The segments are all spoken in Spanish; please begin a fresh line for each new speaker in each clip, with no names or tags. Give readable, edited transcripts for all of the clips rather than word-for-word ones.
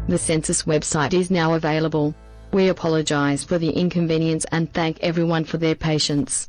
The census website is now available. We apologize for the inconvenience and thank everyone for their patience.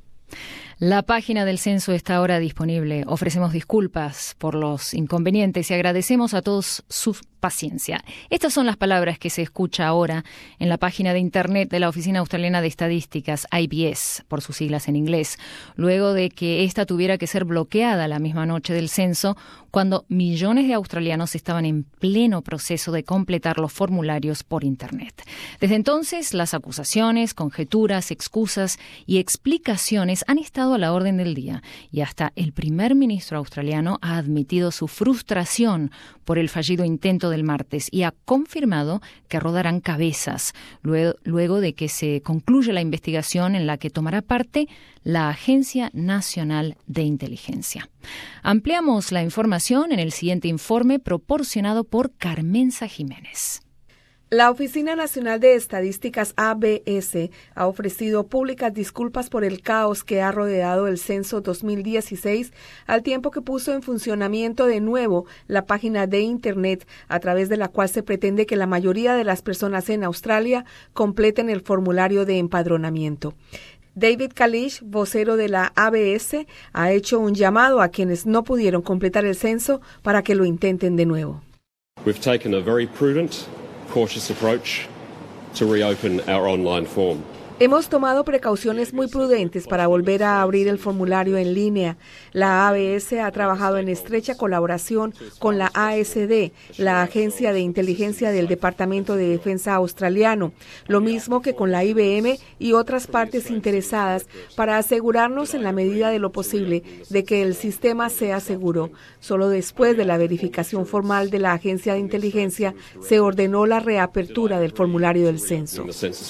La página del censo está ahora disponible. Ofrecemos disculpas por los inconvenientes y agradecemos a todos su paciencia. Estas son las palabras que se escucha ahora en la página de Internet de la Oficina Australiana de Estadísticas, IBS, por sus siglas en inglés, luego de que esta tuviera que ser bloqueada la misma noche del censo, cuando millones de australianos estaban en pleno proceso de completar los formularios por Internet. Desde entonces, las acusaciones, conjeturas, excusas y explicaciones han estado a la orden del día, y hasta el primer ministro australiano ha admitido su frustración por el fallido intento del martes y ha confirmado que rodarán cabezas luego de que se concluya la investigación en la que tomará parte la Agencia Nacional de Inteligencia. Ampliamos la información en el siguiente informe proporcionado por Carmenza Jiménez.
La Oficina Nacional de Estadísticas ABS ha ofrecido públicas disculpas por el caos que ha rodeado el censo 2016, al tiempo que puso en funcionamiento de nuevo la página de Internet, a través de la cual se pretende que la mayoría de las personas en Australia completen el formulario de empadronamiento. David Kalish, vocero de la ABS, ha hecho un llamado a quienes no pudieron completar el censo para que lo intenten de nuevo.
We've taken a very prudent, cautious approach to reopen our online form.
Hemos tomado precauciones muy prudentes para volver a abrir el formulario en línea. La ABS ha trabajado en estrecha colaboración con la ASD, la Agencia de Inteligencia del Departamento de Defensa australiano, lo mismo que con la IBM y otras partes interesadas, para asegurarnos en la medida de lo posible de que el sistema sea seguro. Solo después de la verificación formal de la Agencia de Inteligencia se ordenó la reapertura del formulario del censo,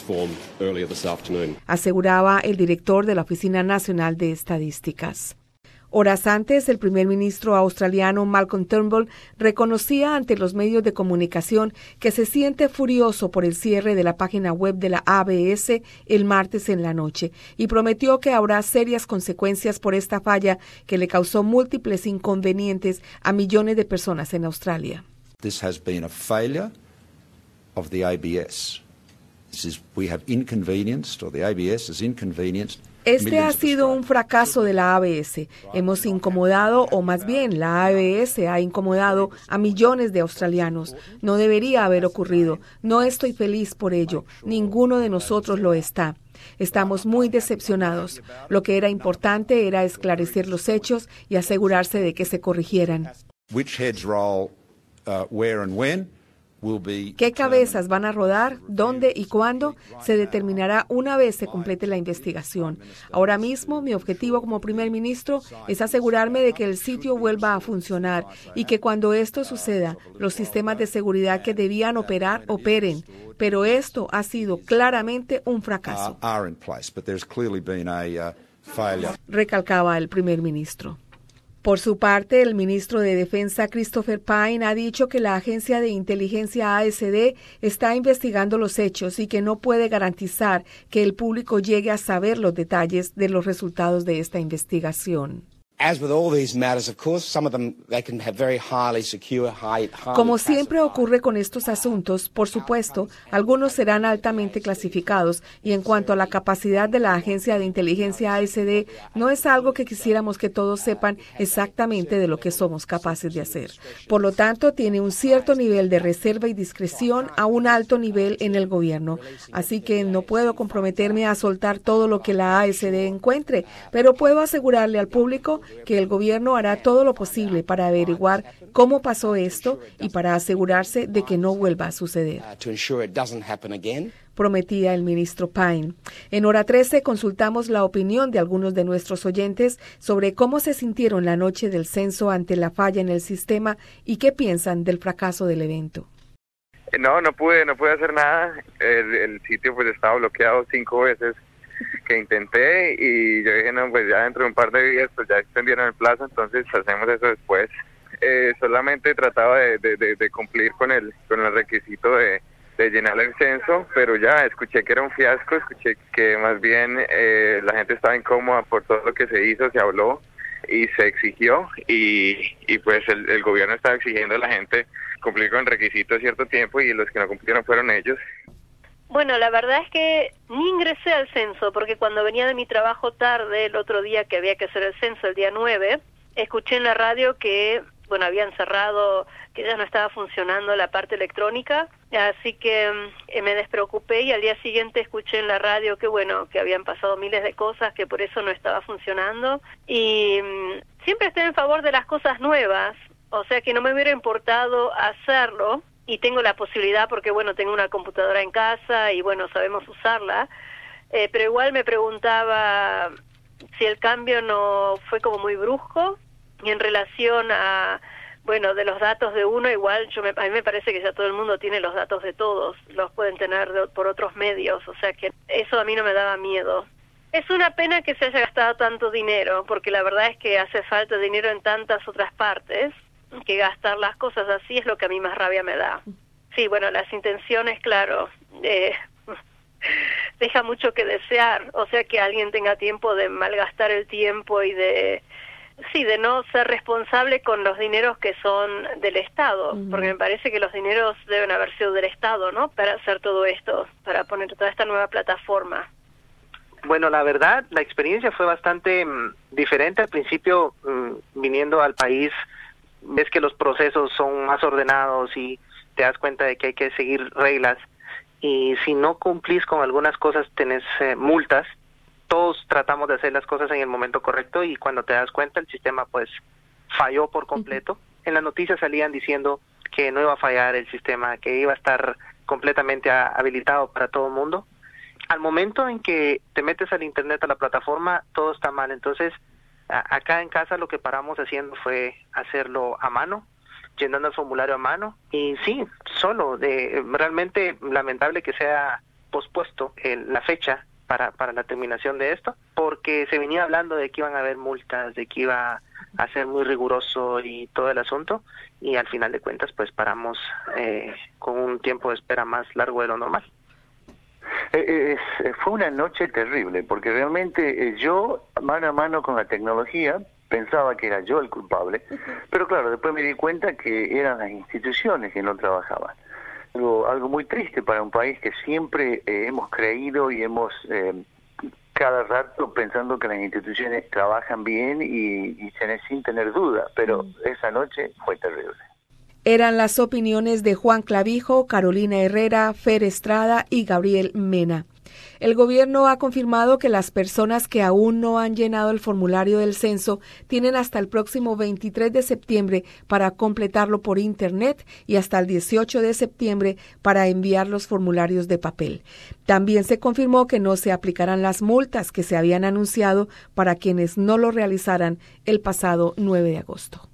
aseguraba el director de la Oficina Nacional de Estadísticas. Horas antes, el primer ministro australiano Malcolm Turnbull reconocía ante los medios de comunicación que se siente furioso por el cierre de la página web de la ABS el martes en la noche y prometió que habrá serias consecuencias por esta falla que le causó múltiples inconvenientes a millones de personas en Australia.
This has been a failure of the ABS. We have inconvenienced, or the ABS has inconvenienced.
Este ha sido un fracaso de la ABS. Hemos incomodado, o más bien, la ABS ha incomodado a millones de australianos. No debería haber ocurrido. No estoy feliz por ello. Ninguno de nosotros lo está. Estamos muy decepcionados. Lo que era importante era esclarecer los hechos y asegurarse de que se corrigieran.
Which heads roll, where and when?
¿Qué cabezas van a rodar? ¿Dónde y cuándo? Se determinará una vez se complete la investigación. Ahora mismo, mi objetivo como primer ministro es asegurarme de que el sitio vuelva a funcionar y que cuando esto suceda, los sistemas de seguridad que debían operar, operen. Pero esto ha sido claramente un fracaso, recalcaba el primer ministro. Por su parte, el ministro de Defensa, Christopher Pyne, ha dicho que la agencia de inteligencia ASD está investigando los hechos y que no puede garantizar que el público llegue a saber los detalles de los resultados de esta investigación. Como siempre ocurre con estos asuntos, por supuesto, algunos serán altamente clasificados y en cuanto a la capacidad de la agencia de inteligencia ASD, no es algo que quisiéramos que todos sepan exactamente de lo que somos capaces de hacer. Por lo tanto, tiene un cierto nivel de reserva y discreción a un alto nivel en el gobierno. Así que no puedo comprometerme a soltar todo lo que la ASD encuentre, pero puedo asegurarle al público que el gobierno hará todo lo posible para averiguar cómo pasó esto y para asegurarse de que no vuelva a suceder, prometía el ministro Pyne. En Hora 13 consultamos la opinión de algunos de nuestros oyentes sobre cómo se sintieron la noche del censo ante la falla en el sistema y qué piensan del fracaso del evento.
No pude hacer nada. El sitio pues estaba bloqueado 5 veces que intenté y yo dije, no, pues ya dentro de un par de días pues ya extendieron el plazo, entonces hacemos eso después. Solamente trataba de cumplir con el requisito de llenar el censo, pero ya escuché que era un fiasco, escuché que más bien la gente estaba incómoda por todo lo que se hizo, se habló, y se exigió y pues el gobierno estaba exigiendo a la gente cumplir con requisitos cierto tiempo y los que no cumplieron fueron ellos.
Bueno, la verdad es que ni ingresé al censo porque cuando venía de mi trabajo tarde, el otro día que había que hacer el censo, el día 9, escuché en la radio que, bueno, habían cerrado, que ya no estaba funcionando la parte electrónica, así que me despreocupé y al día siguiente escuché en la radio que, bueno, que habían pasado miles de cosas, que por eso no estaba funcionando y siempre estoy en favor de las cosas nuevas, o sea que no me hubiera importado hacerlo. Y tengo la posibilidad porque, bueno, tengo una computadora en casa y, bueno, sabemos usarla, pero igual me preguntaba si el cambio no fue como muy brusco y en relación a, bueno, de los datos de uno, igual a mí me parece que ya todo el mundo tiene los datos de todos, los pueden tener por otros medios, o sea que eso a mí no me daba miedo. Es una pena que se haya gastado tanto dinero, porque la verdad es que hace falta dinero en tantas otras partes, que gastar las cosas así es lo que a mí más rabia me da. Sí, bueno, las intenciones, claro, deja mucho que desear, o sea que alguien tenga tiempo de malgastar el tiempo y de no ser responsable con los dineros que son del Estado, porque me parece que los dineros deben haber sido del Estado, ¿no?, para hacer todo esto, para poner toda esta nueva plataforma.
Bueno, la verdad, la experiencia fue bastante diferente. Al principio, viniendo al país, ves que los procesos son más ordenados y te das cuenta de que hay que seguir reglas y si no cumplís con algunas cosas tenés multas. Todos tratamos de hacer las cosas en el momento correcto y cuando te das cuenta el sistema pues falló por completo. En las noticias salían diciendo que no iba a fallar el sistema, que iba a estar completamente habilitado para todo el mundo. Al momento en que te metes al internet, a la plataforma, todo está mal. Entonces acá en casa lo que paramos haciendo fue hacerlo a mano, llenando el formulario a mano y sí, solo, realmente lamentable que sea pospuesto la fecha para la terminación de esto, porque se venía hablando de que iban a haber multas, de que iba a ser muy riguroso y todo el asunto y al final de cuentas pues paramos con un tiempo de espera más largo de lo normal.
Fue una noche terrible, porque realmente yo, mano a mano con la tecnología, pensaba que era yo el culpable, pero claro, después me di cuenta que eran las instituciones que no trabajaban. Algo muy triste para un país que siempre hemos creído y hemos cada rato pensando que las instituciones trabajan bien y sin tener duda, pero esa noche fue terrible.
Eran las opiniones de Juan Clavijo, Carolina Herrera, Fer Estrada y Gabriel Mena. El gobierno ha confirmado que las personas que aún no han llenado el formulario del censo tienen hasta el próximo 23 de septiembre para completarlo por Internet y hasta el 18 de septiembre para enviar los formularios de papel. También se confirmó que no se aplicarán las multas que se habían anunciado para quienes no lo realizaran el pasado 9 de agosto.